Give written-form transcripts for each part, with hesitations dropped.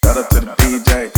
Shout out to the DJ.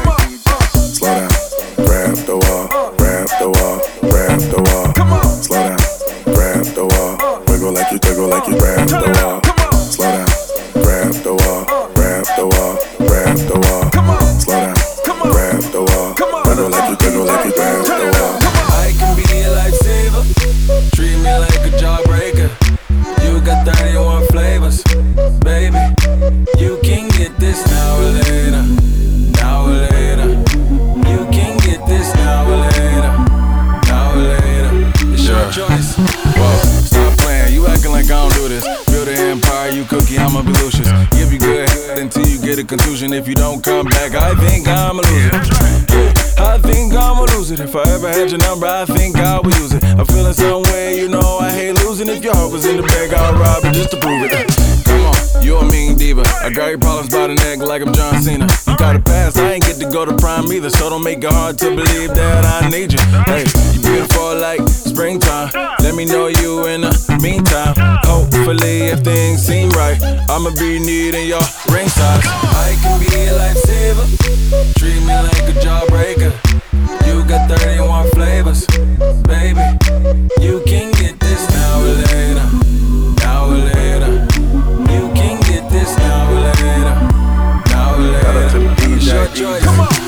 Slow down, grab the wall, grab the wall, grab the wall. Slow down, grab the wall, wiggle like you grab the wall. Slow down, grab the wall, grab the wall, grab the wall. Slow down, grab the wall, wiggle like you grab the wall. I can be a lifesaver, treat me like a jawbreaker. You got 31 flavors, baby. You can get this now or later, now or later. You can get this now or later, now or later. It's your choice. Whoa, stop playing, you acting like I don't do this. Build an empire, you cookie, I'ma be Lucius. Give you good head until you get a contusion. If you don't come back, I think I'ma lose it. I think I'ma lose it. If I ever had your number, I think I would use it. I'm feeling some way, you know I hate losing. If your heart was in the bag, I'll rob it just to prove it. Come on, you a mean diva. I got your problems by the neck like I'm John Cena. You got a pass, I ain't get to go to prime either. So don't make it hard to believe that I need you. Hey, you beautiful like springtime. Let me know you in the meantime. Hopefully if things seem right, I'ma be needing your ring size. I can be a lifesaver, treat me like a jawbreaker. You got 31 flavors, baby. You can get this now or later, now or later. You can get this now or later, now or later. It's your choice.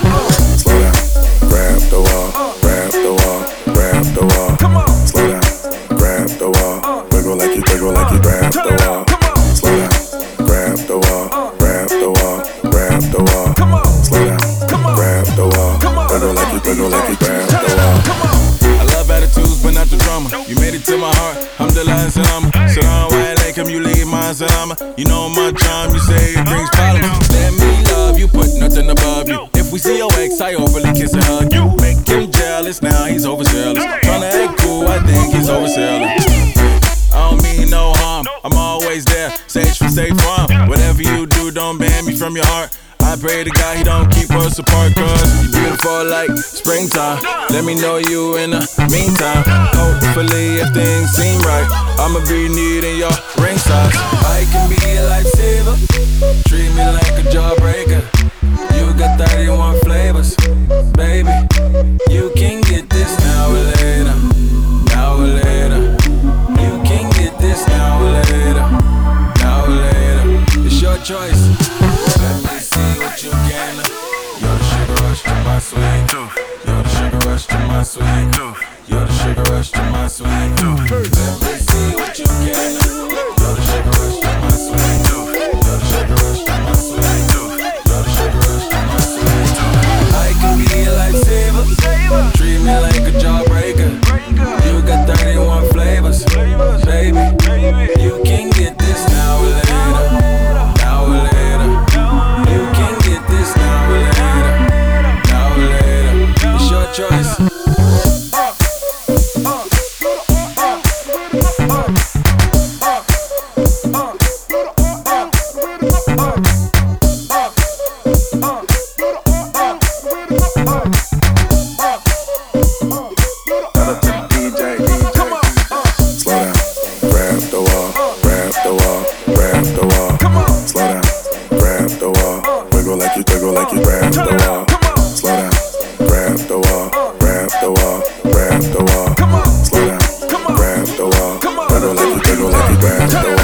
Slow down, grab the wall, grab the wall, grab the wall. Slow down, grab the wall, wiggle like you grab the wall. Slow down, grab the wall, grab the wall, grab the wall. Slow down, grab the wall, wiggle like you grab the wall. I love attitudes, but not the drama. You made it to my heart, I'm Alhamdulillah, salama. Salam alaikum, you leave my salama. You know my charm, you say it brings problems. Let me love you, put nothing above you. If we see your ex, I overly kiss and hug you. Make him jealous, now he's overzealous. Tryna act cool, I think he's overselling. I don't mean no harm, I'm always there. Sage for State Farm. Whatever you do, don't ban me from your heart. I pray to God he don't keep us apart, cause you beautiful like springtime. Let me know you in the meantime. Hopefully if things seem right, I'ma be needing your ring size. I can be a lifesaver, treat me like a jawbreaker. You got 31 flavors, baby. You can get this now or later, now or later. You can get this now or later, now or later. It's your choice. Let me see what you can. You're the sugar rush to my sweet tooth. You're the sugar rush to my sweet tooth. You're the sugar rush to my sweet tooth. Let me see what you can. You're the sugar rush to my sweet tooth. You're the sugar rush to my sweet tooth. You're the sugar rush to my sweet tooth. I can be a lifesaver, treat me like a jawbreaker. You got 31 flavors, baby. You can get this now or later, now or later. You can get this now or later, now or later. It's your choice. Wiggle like you grab the wall. Slow down, grab the wall, grab the wall, grab the wall. Slow down, grab the wall, wiggle like you grab the wall.